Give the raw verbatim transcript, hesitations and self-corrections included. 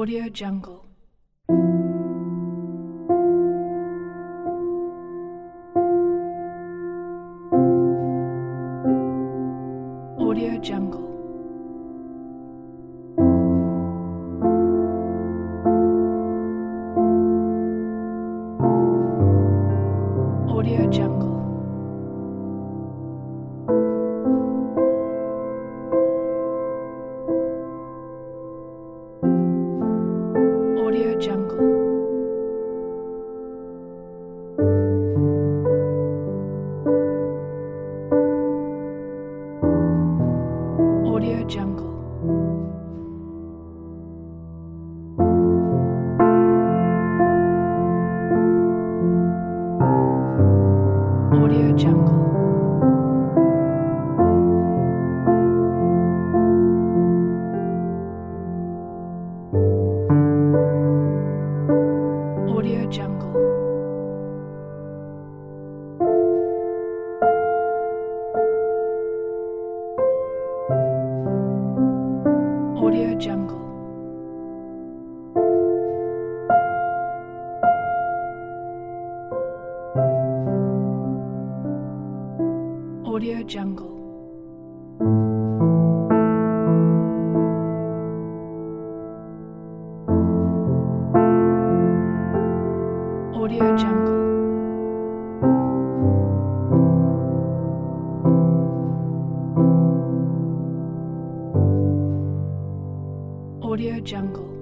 Audio Jungle. Audio Jungle. Audio Jungle. Audio Jungle. Audio Jungle. Audio Jungle. Audio Jungle. Audio Jungle. Audio Jungle. Audio Jungle. Audio Jungle.